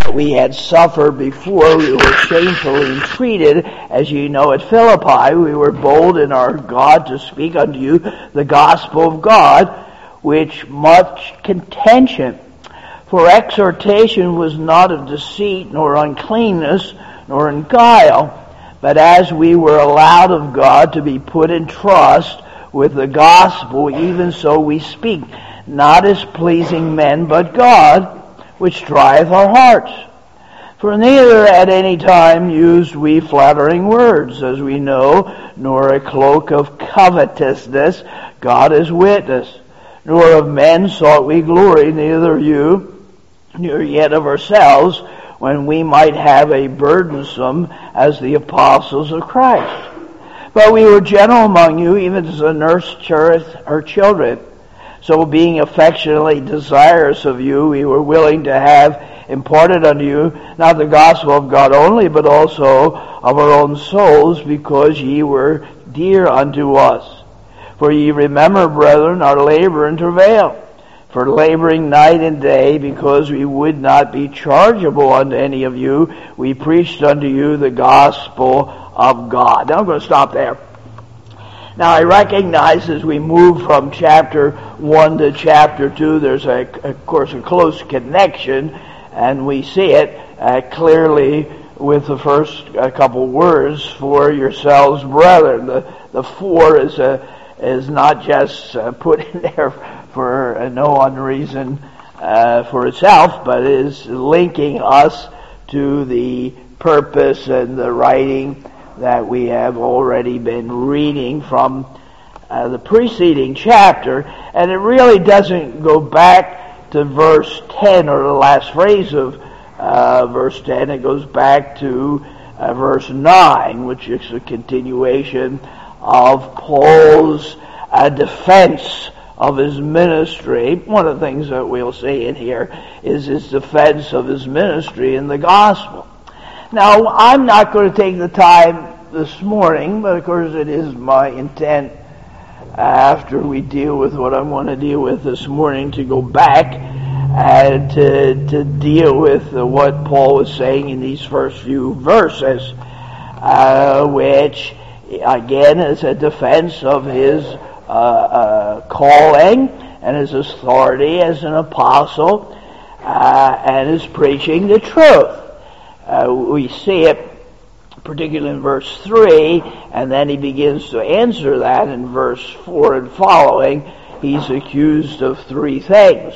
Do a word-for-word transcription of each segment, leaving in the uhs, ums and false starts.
we had suffered before, we were shamefully entreated, as ye know at Philippi, we were bold in our God to speak unto you the gospel of God, which much contention. For exhortation was not of deceit, nor uncleanness, nor in guile, but as we were allowed of God to be put in trust with the gospel, even so we speak, not as pleasing men, but God, which trieth our hearts. For neither at any time used we flattering words, as we know, nor a cloak of covetousness, God is witness. Nor of men sought we glory, neither of you, nor yet of ourselves, when we might have a burdensome as the apostles of Christ. But we were gentle among you, even as a nurse cherisheth her children. So being affectionately desirous of you, we were willing to have imparted unto you, not the gospel of God only, but also of our own souls, because ye were dear unto us. For ye remember, brethren, our labor and travail, for laboring night and day, because we would not be chargeable unto any of you, we preached unto you the gospel of God. Now I'm going to stop there. Now I recognize as we move from chapter one to chapter two, there's a, of course a close connection, and we see it uh, clearly with the first uh, couple words, for yourselves, brethren. The the for is a, is not just uh, put in there for uh, no unreason uh, for itself, but is linking us to the purpose and the writing that we have already been reading from uh, the preceding chapter. And it really doesn't go back to verse ten or the last phrase of uh, verse ten. It goes back to uh, verse nine, which is a continuation of Paul's uh, defense of his ministry. One of the things that we'll see in here is his defense of his ministry in the gospel. Now, I'm not going to take the time this morning, but of course it is my intent after we deal with what I want to deal with this morning to go back and to, to deal with what Paul was saying in these first few verses, uh, which again is a defense of his uh, uh, calling and his authority as an apostle uh, and his preaching the truth. Uh, we see it particularly in verse three, and then he begins to answer that in verse four and following. He's accused of three things,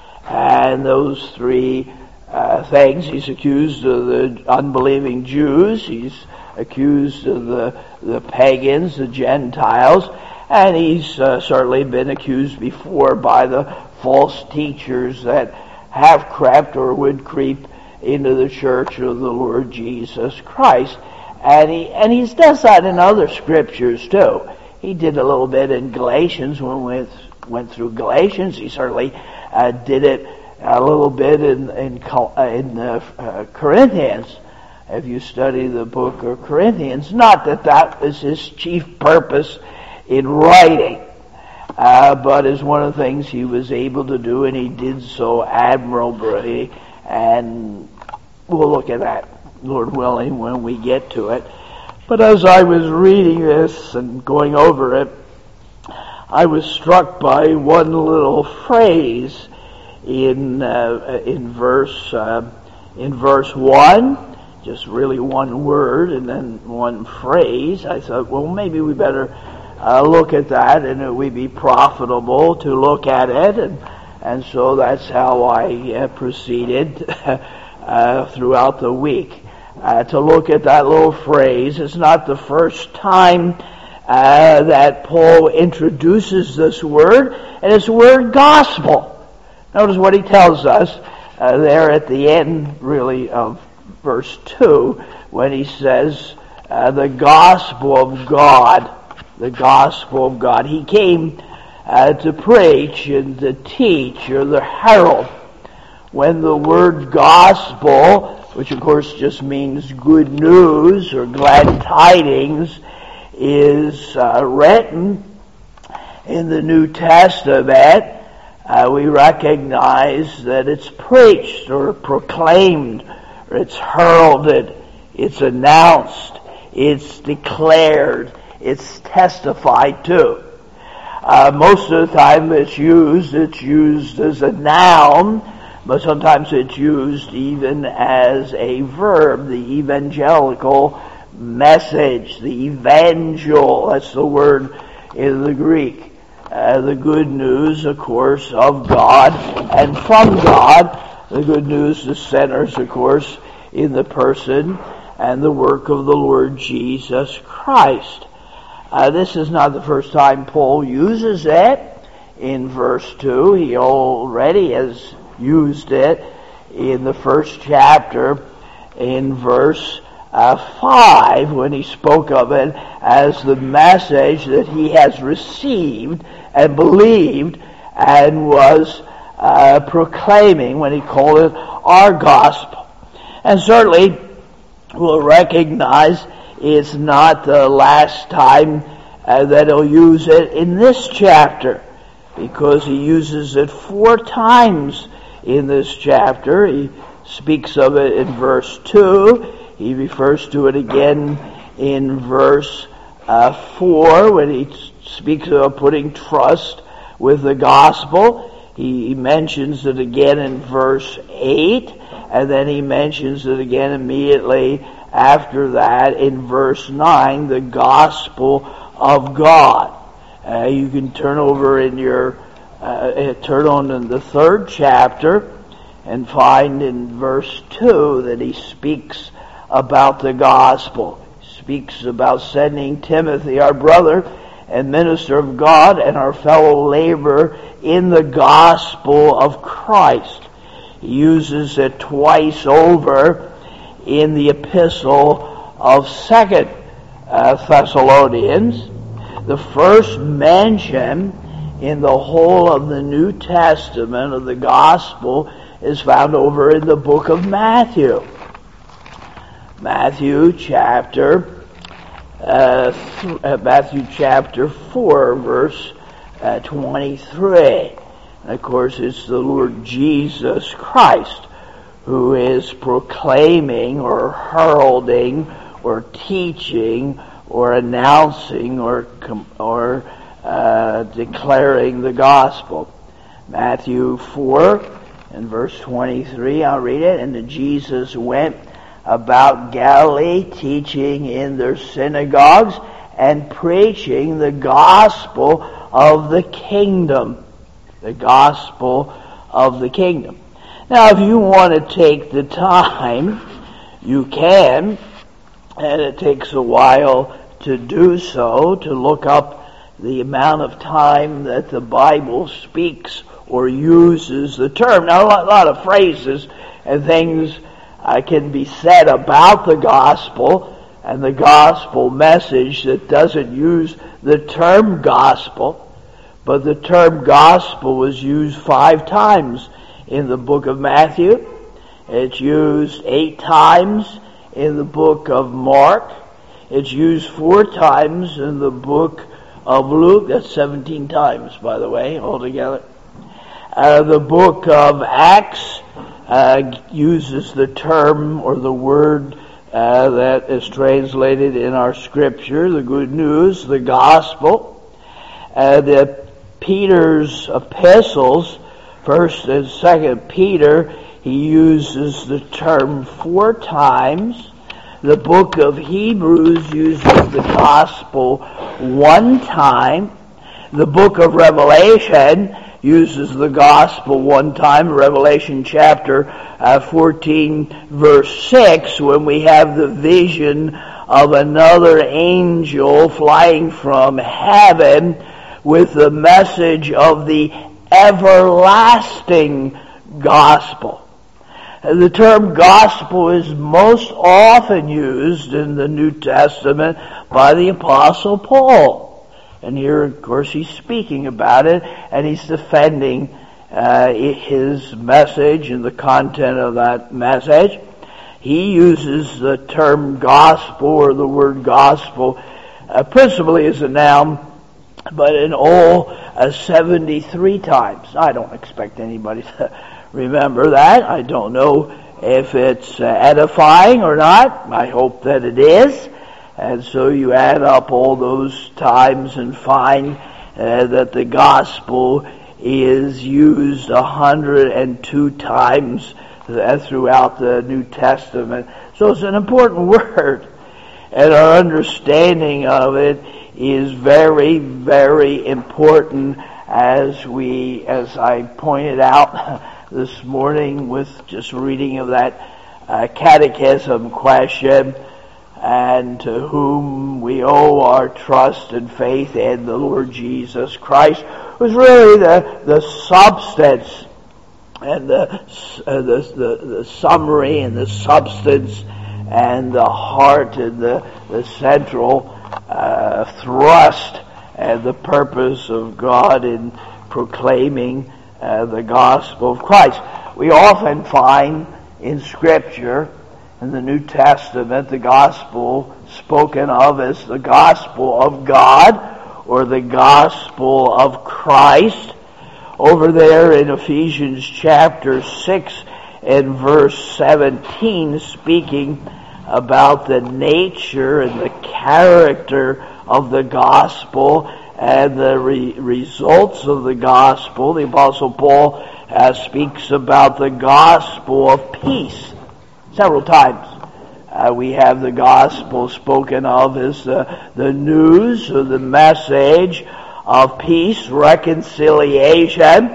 and those three uh, things, he's accused of the unbelieving Jews, he's accused of the, the pagans, the Gentiles, and he's uh, certainly been accused before by the false teachers that have crept or would creep into the church of the Lord Jesus Christ. And he and he does that in other scriptures too. He did a little bit in Galatians when we went through Galatians. He certainly uh, did it a little bit in in, in uh, uh, Corinthians. If you study the book of Corinthians, not that that was his chief purpose in writing, uh, but is one of the things he was able to do, and he did so admirably. And we'll look at that, Lord willing, when we get to it. But as I was reading this and going over it, I was struck by one little phrase in uh, in verse uh, in verse one, just really one word and then one phrase. I thought, well, maybe we better uh, look at that, and it would be profitable to look at it, and and so that's how I uh, proceeded uh, throughout the week. Uh, to look at that little phrase. It's not the first time uh, that Paul introduces this word, and it's the word gospel. Notice what he tells us uh, there at the end, really, of verse two, when he says, uh, the gospel of God, the gospel of God. He came uh, to preach and to teach, or the herald. When the word gospel, which of course just means good news or glad tidings, is uh, written in the New Testament, uh, we recognize that it's preached or proclaimed It's heralded, it's announced, it's declared, it's testified to. Uh, most of the time it's used, it's used as a noun, but sometimes it's used even as a verb, the evangelical message, the evangel, that's the word in the Greek. Uh, the good news, of course, of God and from God. The good news is centers, of course, in the person and the work of the Lord Jesus Christ. Uh, this is not the first time Paul uses it. In verse two, he already has used it in the first chapter, in verse uh, five, when he spoke of it as the message that he has received and believed and was uh, proclaiming, when he called it our gospel. And certainly we'll recognize it's not the last time uh, that he'll use it in this chapter, because he uses it four times in this chapter. He speaks of it in verse two. He refers to it again in verse uh, four, when he speaks of putting trust with the gospel. He mentions it again in verse eight, and then he mentions it again immediately after that in verse nine, the gospel of God. Uh, you can turn over in your, uh, turn on in the third chapter and find in verse two that he speaks about the gospel. He speaks about sending Timothy, our brother and minister of God and our fellow laborer in the gospel of Christ. He uses it twice over in the epistle of Second uh, Thessalonians. The first mention in the whole of the New Testament of the gospel is found over in the book of Matthew. Matthew chapter uh, th- Matthew chapter four, verse uh, twenty-three. And of course, it's the Lord Jesus Christ who is proclaiming or heralding or teaching or announcing or or uh, declaring the gospel. Matthew four and verse twenty-three, I'll read it. And Jesus went about Galilee, teaching in their synagogues and preaching the gospel of the kingdom. The gospel of the kingdom. Now, if you want to take the time, you can, and it takes a while to do so, to look up the amount of time that the Bible speaks or uses the term. Now, a lot, a lot of phrases and things uh, can be said about the gospel and the gospel message that doesn't use the term gospel, but the term gospel was used five times in the book of Matthew. It's used eight times in the book of Mark. It's used four times in the book of Luke. That's seventeen times, by the way, altogether. Uh, the book of Acts uh, uses the term or the word uh, that is translated in our scripture, the good news, the gospel. Uh, the Peter's epistles, First and Second Peter, he uses the term four times. The book of Hebrews uses the gospel one time. The book of Revelation uses the gospel one time. Revelation chapter uh, fourteen, verse six, when we have the vision of another angel flying from heaven with the message of the everlasting gospel. The term gospel is most often used in the New Testament by the Apostle Paul. And here, of course, he's speaking about it, and he's defending uh, his message and the content of that message. He uses the term gospel or the word gospel uh, principally as a noun, but in all uh, seventy-three times. I don't expect anybody to remember that. I don't know if it's uh, edifying or not. I hope that it is. And so you add up all those times and find uh, that the gospel is used one hundred two times throughout the New Testament. So it's an important word. And our understanding of it is very, very important, as we, as I pointed out this morning with just reading of that uh, catechism question, and to whom we owe our trust and faith in the Lord Jesus Christ, was really the, the substance and the, uh, the, the, the summary and the substance and the heart and the, the central uh, thrust and the purpose of God in proclaiming uh, the gospel of Christ. We often find in Scripture, in the New Testament, the gospel spoken of as the gospel of God or the gospel of Christ. Over there in Ephesians chapter six and verse seventeen, speaking about the nature and the character of the gospel and the re- results of the gospel, the Apostle Paul uh, speaks about the gospel of peace. Several times uh, we have the gospel spoken of as the, the news or the message of peace, reconciliation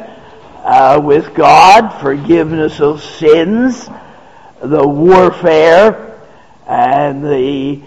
uh, with God, forgiveness of sins, the warfare, and the,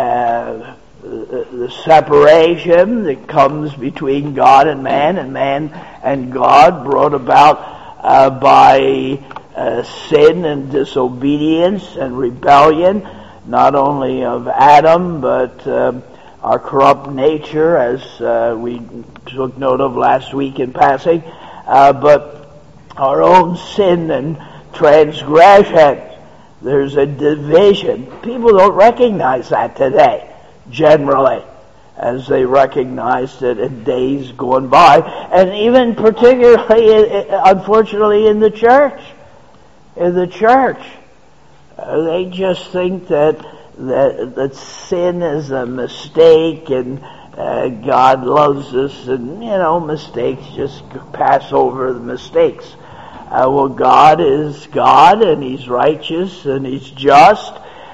uh, the separation that comes between God and man, and man and God, brought about uh, by Uh, sin and disobedience and rebellion, not only of Adam, but uh, our corrupt nature, as uh, we took note of last week in passing, uh, but our own sin and transgression. There's a division. People don't recognize that today, generally, as they recognized it in days gone by, and even particularly, unfortunately, in the church. In the church, uh, they just think that, that that sin is a mistake, and uh, God loves us, and you know, mistakes, just pass over the mistakes. Uh, well, God is God, and He's righteous, and He's just,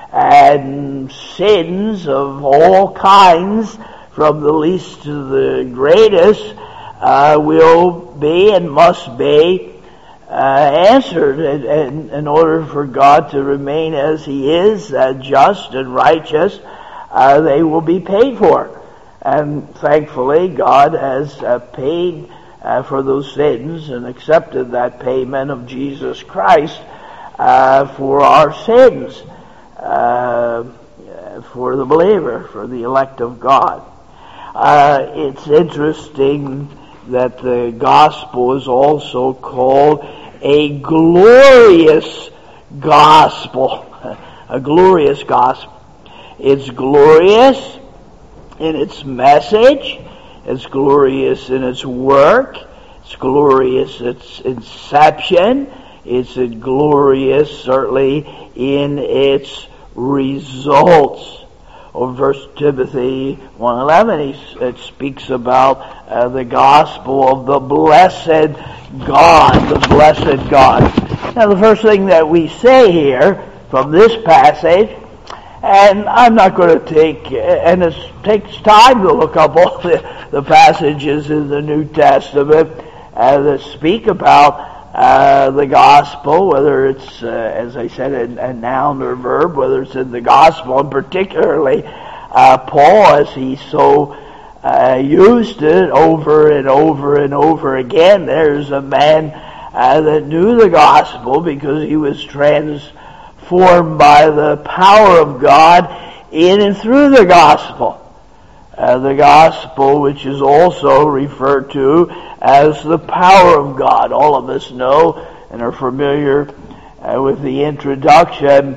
and sins of all kinds, from the least to the greatest, uh, will be and must be Uh, answered in, in, in order for God to remain as He is, uh, just and righteous. Uh, they will be paid for. And thankfully, God has uh, paid uh, for those sins and accepted that payment of Jesus Christ uh, for our sins, uh, for the believer, for the elect of God. Uh, it's interesting that the gospel is also called a glorious gospel. A glorious gospel. It's glorious in its message. It's glorious in its work. It's glorious in its inception. It's glorious, certainly, in its results. Or First Timothy one eleven, it speaks about uh, the gospel of the blessed God, the blessed God. Now, the first thing that we say here from this passage, and I'm not going to take, and it takes time to look up all the, the passages in the New Testament uh, that speak about Uh, the gospel, whether it's, uh, as I said, a, a noun or verb, whether it's in the gospel, and particularly uh, Paul, as he so uh, used it over and over and over again. There's a man uh, that knew the gospel because he was transformed by the power of God in and through the gospel. Uh, the gospel, which is also referred to as the power of God. All of us know and are familiar uh, with the introduction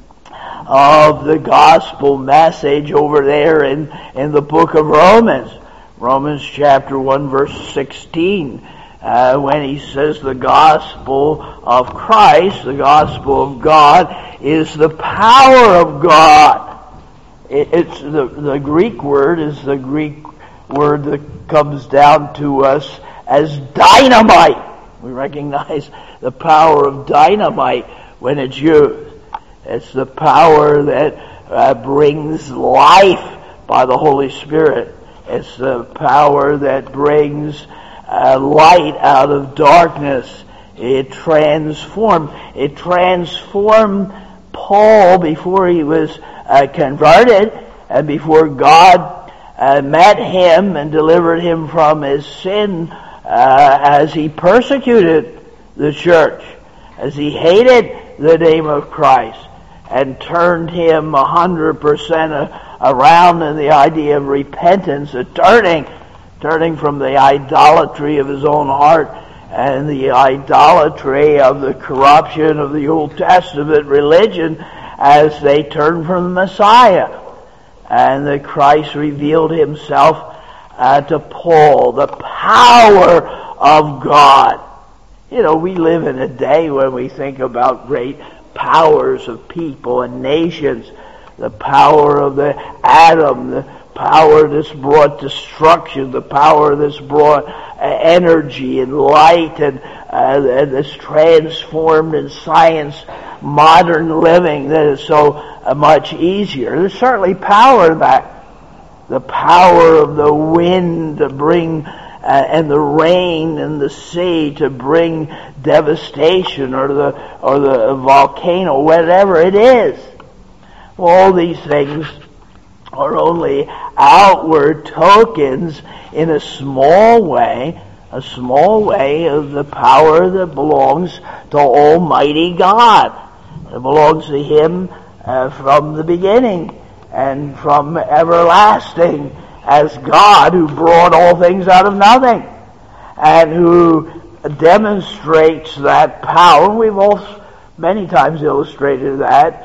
of the gospel message over there in, in the book of Romans. Romans chapter one verse sixteen uh, when he says the gospel of Christ, the gospel of God, is the power of God. It, it's the, the Greek word is the Greek word that comes down to us as dynamite. We recognize the power of dynamite when it's used. It's the power that uh, brings life by the Holy Spirit. It's the power that brings uh, light out of darkness. It transformed. It transformed Paul before he was uh, converted, and before God uh, met him and delivered him from his sin, uh, as he persecuted the church, as he hated the name of Christ, and turned him a hundred percent around in the idea of repentance, a turning, turning from the idolatry of his own heart and the idolatry of the corruption of the Old Testament religion, as they turned from the Messiah. And that Christ revealed himself uh, to Paul, the power of God. You know, we live in a day when we think about great powers of people and nations, the power of the atom, the power that's brought destruction, the power that's brought uh, energy and light, and, uh, and that's transformed in science, modern living, that is so uh, much easier. There's certainly power in that. The power of the wind to bring, uh, and the rain and the sea to bring devastation, or the or the volcano, whatever it is. All these things are only outward tokens in a small way, a small way of the power that belongs to Almighty God. It belongs to Him uh, from the beginning and from everlasting, as God who brought all things out of nothing and who demonstrates that power. We've all many times illustrated that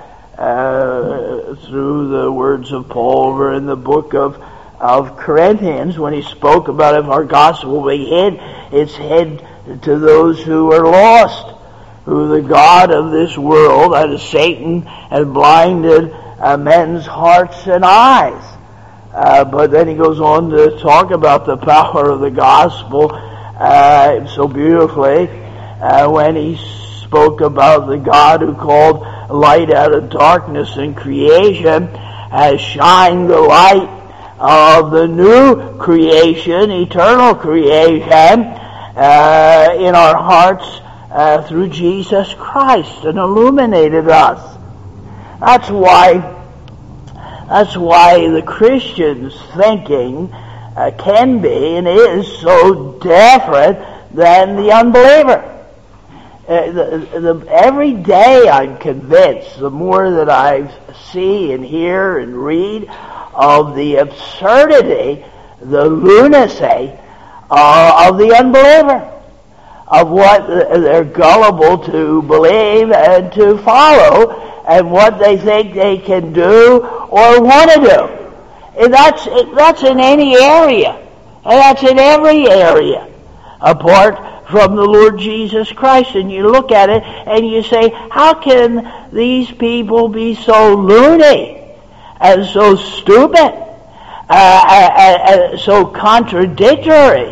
Uh, through the words of Paul over in the book of, of Corinthians, when he spoke about if our gospel be hid, it's hid to those who are lost, who the God of this world, that is Satan, has blinded uh, men's hearts and eyes. Uh, but then he goes on to talk about the power of the gospel uh, so beautifully uh, when he spoke about the God who called light out of darkness in creation, has shined the light of the new creation, eternal creation, uh, in our hearts uh, through Jesus Christ, and illuminated us. That's why, that's why the Christian's thinking uh, can be and is so different than the unbeliever. Uh, the, the, every day I'm convinced, the more that I see and hear and read of the absurdity, the lunacy uh, of the unbeliever, of what they're gullible to believe and to follow, and what they think they can do or want to do. And that's, that's in any area, and that's in every area, apart from the Lord Jesus Christ. And you look at it and you say, how can these people be so loony and so stupid, uh, uh, uh, so contradictory?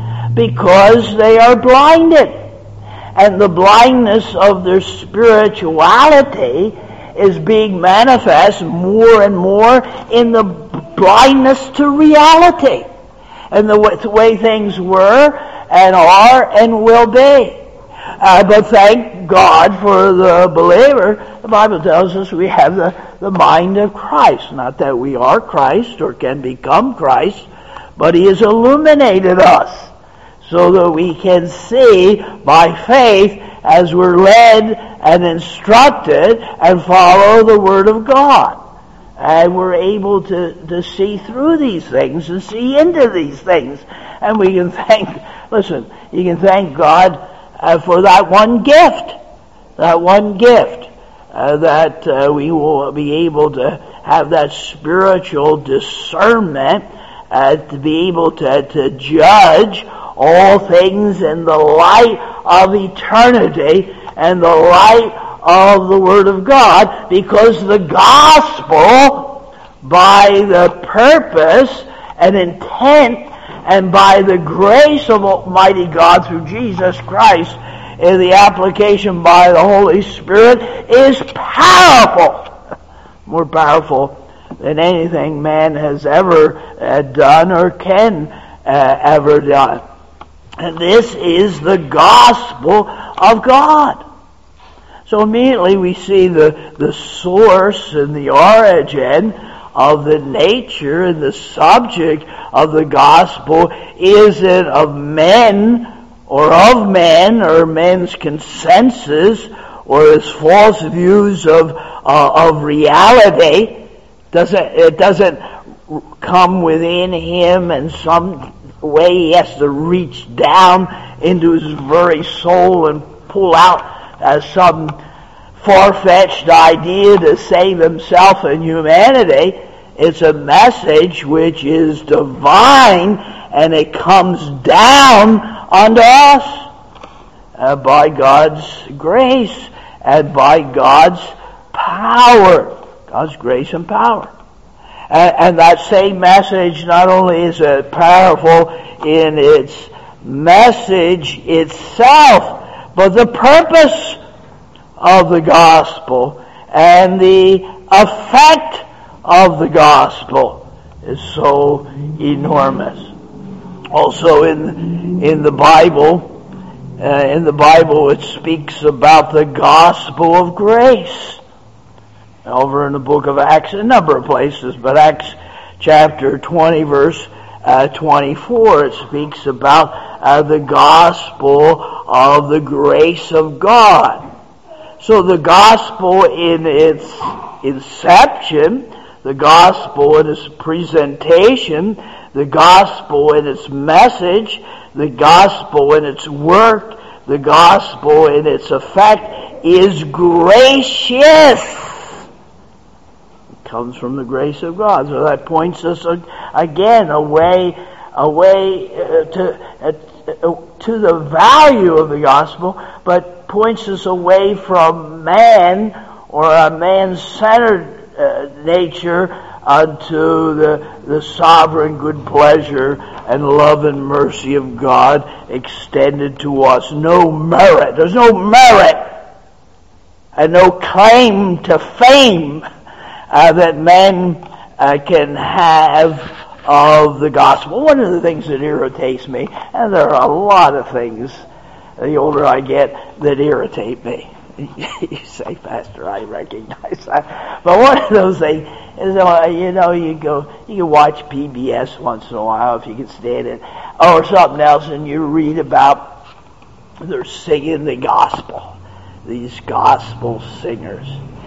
Because they are blinded. And the blindness of their spirituality is being manifest more and more in the blindness to reality and the way, the way things were and are and will be. Uh, but thank God for the believer. The Bible tells us we have the, the mind of Christ. Not that we are Christ or can become Christ, but He has illuminated us so that we can see by faith as we're led and instructed and follow the Word of God. And we're able to, to see through these things and see into these things. And we can thank, listen, you can thank God uh, for that one gift, that one gift, uh, that uh, we will be able to have that spiritual discernment uh, to be able to, to judge all things in the light of eternity and the light of the Word of God, because the gospel, by the purpose and intent and by the grace of Almighty God through Jesus Christ in the application by the Holy Spirit, is powerful, more powerful than anything man has ever uh, done or can uh, ever done. And this is the gospel of God. So immediately we see the, the source and the origin of the nature and the subject of the gospel isn't of men or of men or men's consensus or his false views of uh, of reality. Doesn't it doesn't come within him in some way he has to reach down into his very soul and pull out uh, some far-fetched idea to save himself and humanity. It's a message which is divine, and it comes down unto us uh, by God's grace and by God's power. God's grace and power. And, and that same message not only is it powerful in its message itself, but the purpose of the gospel and the effect of the gospel is so enormous. Also in in the Bible, uh, in the Bible it speaks about the gospel of grace. Over in the book of Acts, a number of places, but Acts chapter twenty, verse uh, twenty-four, it speaks about uh, the gospel of the grace of God. So the gospel in its inception, the gospel in its presentation, the gospel in its message, the gospel in its work, the gospel in its effect is gracious. It comes from the grace of God. So that points us again away, away to, to the value of the gospel, but points us away from man or a man-centered uh, nature unto the, the sovereign good pleasure and love and mercy of God extended to us. No merit. There's no merit and no claim to fame uh, that man uh, can have of the gospel. One of the things that irritates me, and there are a lot of things the older I get that irritate me. You say, Pastor, I recognize that. But one of those things is, you know, you go, you can watch P B S once in a while if you can stand it, or something else, and you read about they're singing the gospel. These gospel singers.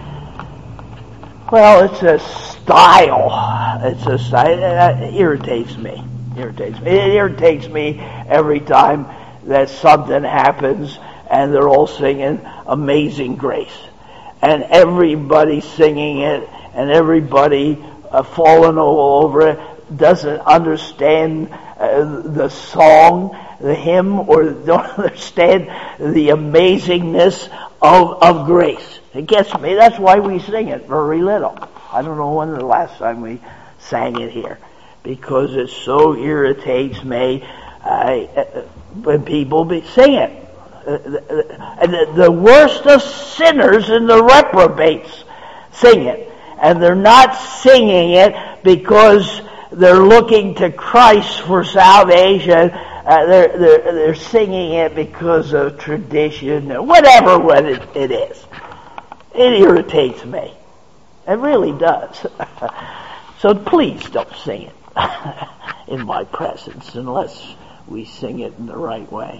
Well, it's a style. It's a style. It irritates me. It irritates me. It irritates me every time that something happens and they're all singing Amazing Grace. And everybody singing it and everybody uh, falling all over it doesn't understand uh, the song, the hymn, or don't understand the amazingness of, of grace. It gets me. That's why we sing it very little. I don't know when the last time we sang it here, because it so irritates me uh, when people be, sing it. Uh, the, the worst of sinners and the reprobates sing it. And they're not singing it because they're looking to Christ for salvation. Uh, they're, they're, they're singing it because of tradition or whatever what it, it is. It irritates me. It really does. So please don't sing it in my presence unless we sing it in the right way.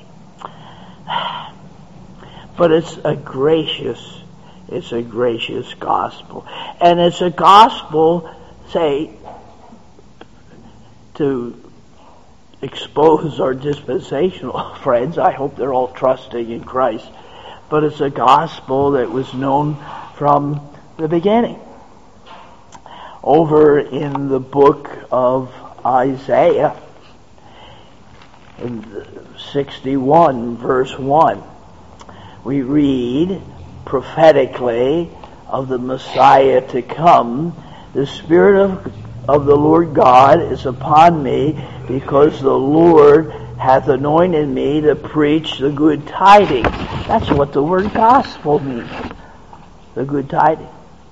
But it's a gracious, it's a gracious gospel. And it's a gospel, say, to expose our dispensational friends. I hope they're all trusting in Christ. But it's a gospel that was known from the beginning. Over in the book of Isaiah, in sixty-one, verse one, we read prophetically of the Messiah to come, the Spirit of, of the Lord God is upon me, because the Lord hath anointed me to preach the good tidings. That's what the word gospel means, the good tidings.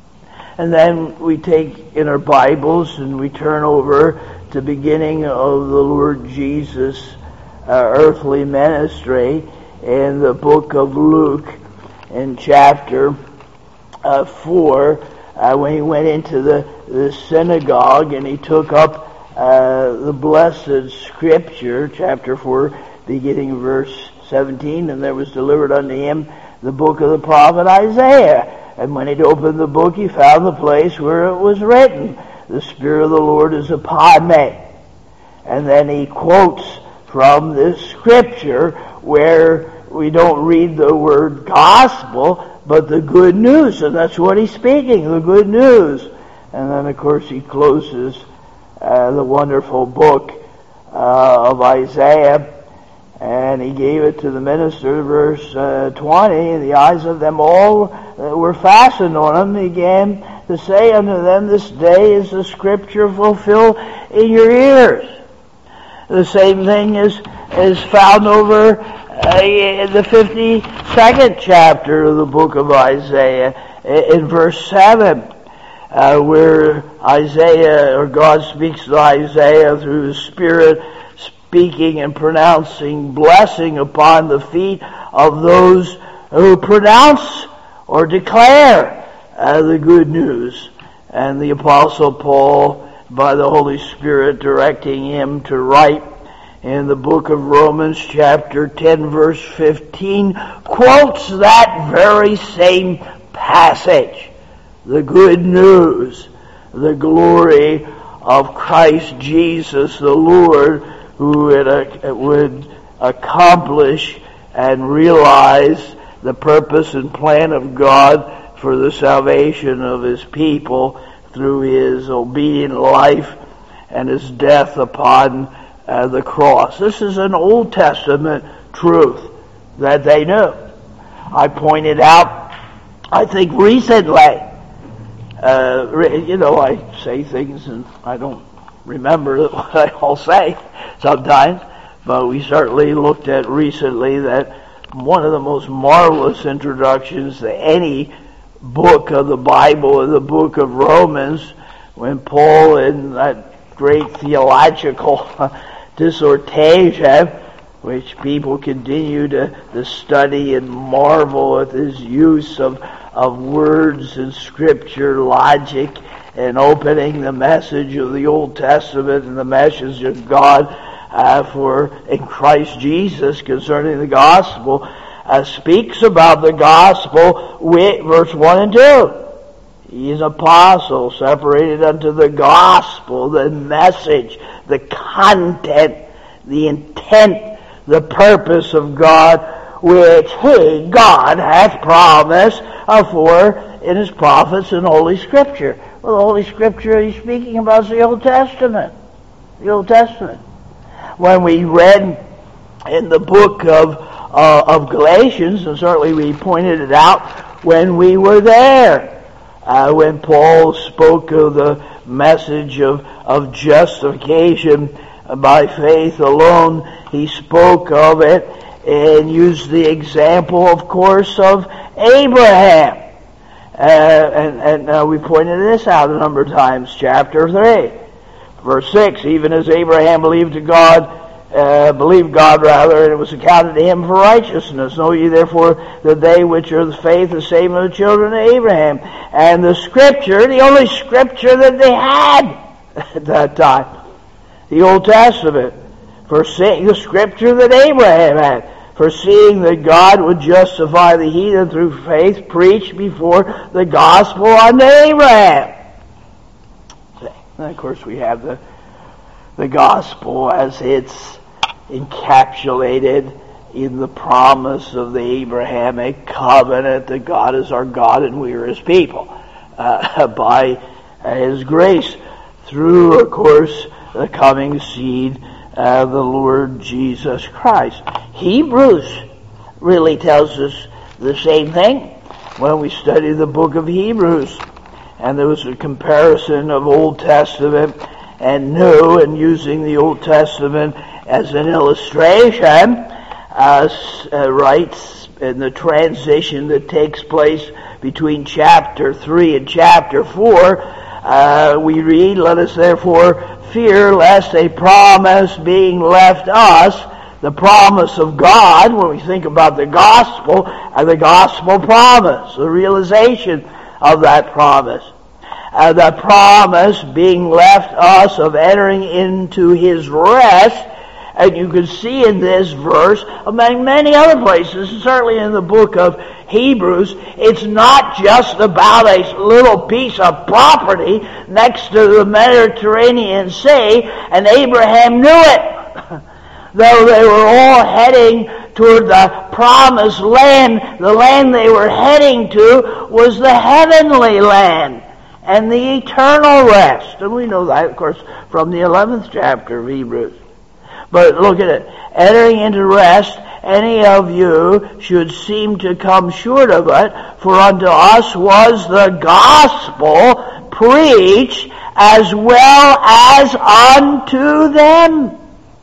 And then we take in our Bibles and we turn over to the beginning of the Lord Jesus' uh, earthly ministry in the book of Luke in chapter uh, four, uh, when he went into the, the synagogue and he took up uh, the blessed scripture, chapter four, beginning verse seventeen, and there was delivered unto him the book of the prophet Isaiah. And when he'd opened the book, he found the place where it was written, the Spirit of the Lord is upon me. And then he quotes from this scripture where we don't read the word gospel, but the good news. And that's what he's speaking, the good news. And then, of course, he closes uh, the wonderful book uh, of Isaiah. And he gave it to the minister, verse uh, twenty, and the eyes of them all uh, were fastened on him. He began to say unto them, this day is the scripture fulfilled in your ears. The same thing is, is found over uh, in the fifty-second chapter of the book of Isaiah, in verse seven, uh, where Isaiah, or God speaks to Isaiah through the Spirit, speaking and pronouncing blessing upon the feet of those who pronounce or declare uh, the good news. And the Apostle Paul, by the Holy Spirit directing him to write in the book of Romans chapter ten verse fifteen, quotes that very same passage, the good news, the glory of Christ Jesus the Lord, who would accomplish and realize the purpose and plan of God for the salvation of His people through His obedient life and His death upon uh, the cross. This is an Old Testament truth that they knew. I pointed out, I think recently, uh, you know, I say things and I don't remember what I all say sometimes, but we certainly looked at recently that one of the most marvelous introductions to any book of the Bible is the book of Romans, when Paul, in that great theological dissertation, which people continue to, to study and marvel at his use of, of words and scripture, logic, and opening the message of the Old Testament and the message of God uh, for in Christ Jesus concerning the gospel, uh, speaks about the gospel with verse one and two. He is an apostle, separated unto the gospel, the message, the content, the intent, the purpose of God, which He, God, hath promised for in His prophets and Holy Scripture. Well, the Holy Scripture He's speaking about is the Old Testament. The Old Testament. When we read in the book of uh, of Galatians, and certainly we pointed it out when we were there, uh, when Paul spoke of the message of, of justification by faith alone, he spoke of it and used the example, of course, of Abraham. Uh, and and uh, we pointed this out a number of times. Chapter three, verse six. Even as Abraham believed to God, uh, believed God rather, and it was accounted to him for righteousness. Know ye therefore that they which are of the faith, the same are the children of Abraham. And the Scripture, the only Scripture that they had at that time, the Old Testament, for seeing the Scripture that Abraham had. For seeing that God would justify the heathen through faith, preached before the gospel unto Abraham. And of course we have the, the gospel as it's encapsulated in the promise of the Abrahamic covenant that God is our God and we are His people. Uh, by His grace, through, of course, the coming seed uh, the Lord Jesus Christ. Hebrews really tells us the same thing when we study the book of Hebrews. And there was a comparison of Old Testament and New, and using the Old Testament as an illustration, uh, uh, writes in the transition that takes place between chapter three and chapter four, uh, we read, "Let us therefore fear lest a promise being left us," the promise of God, when we think about the gospel, and the gospel promise, the realization of that promise. Uh, the promise being left us of entering into His rest. And you can see in this verse, among many other places, certainly in the book of Hebrews, it's not just about a little piece of property next to the Mediterranean Sea, and Abraham knew it. Though they were all heading toward the promised land, the land they were heading to was the heavenly land and the eternal rest. And we know that, of course, from the eleventh chapter of Hebrews. But look at it. Entering into rest, any of you should seem to come short of it, for unto us was the gospel preached as well as unto them.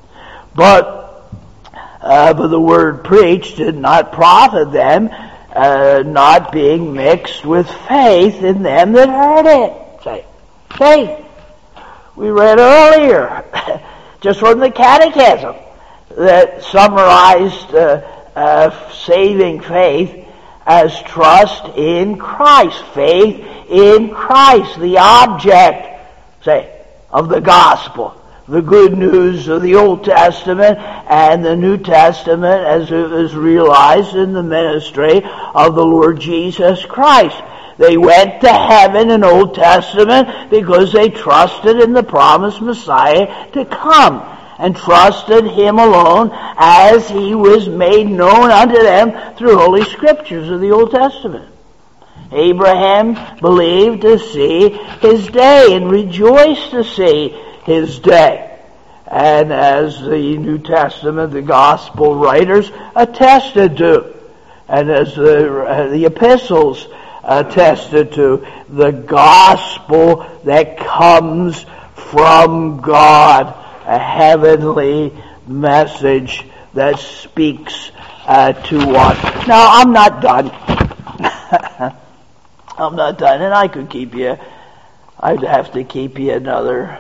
But, uh, but the word preached did not profit them, uh, not being mixed with faith in them that heard it. Say, faith. We read earlier, just from the Catechism, that summarized uh, uh, saving faith as trust in Christ. Faith in Christ, the object, say, of the gospel. The good news of the Old Testament and the New Testament as it was realized in the ministry of the Lord Jesus Christ. They went to heaven in Old Testament because they trusted in the promised Messiah to come, and trusted Him alone as He was made known unto them through Holy Scriptures of the Old Testament. Abraham believed to see his day and rejoiced to see his day. And as the New Testament, the Gospel writers attested to, and as the, uh, the epistles attested to, the gospel that comes from God, a heavenly message that speaks uh, to us. Now, I'm not done. I'm not done, and I could keep you, I'd have to keep you another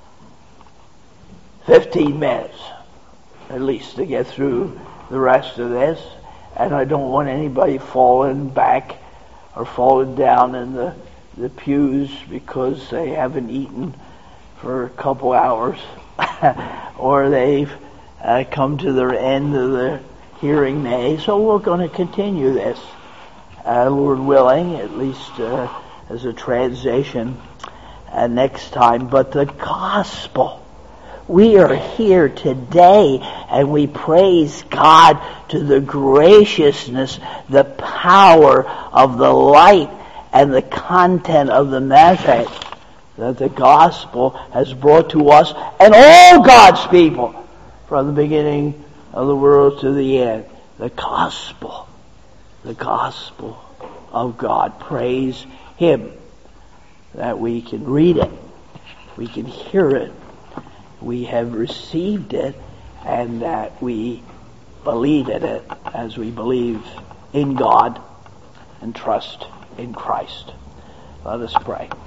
fifteen minutes, at least, to get through the rest of this. And I don't want anybody falling back or falling down in the, the pews because they haven't eaten for a couple hours or they've uh, come to the end of the hearing day. So we're going to continue this, uh, Lord willing, at least uh, as a transition uh, next time. But the gospel, we are here today, and we praise God to the graciousness, the power of the light, and the content of the message that the gospel has brought to us and all God's people from the beginning of the world to the end. The gospel, the gospel of God. Praise Him that we can read it, we can hear it, we have received it, and that we believe in it as we believe in God and trust in Christ. Let us pray.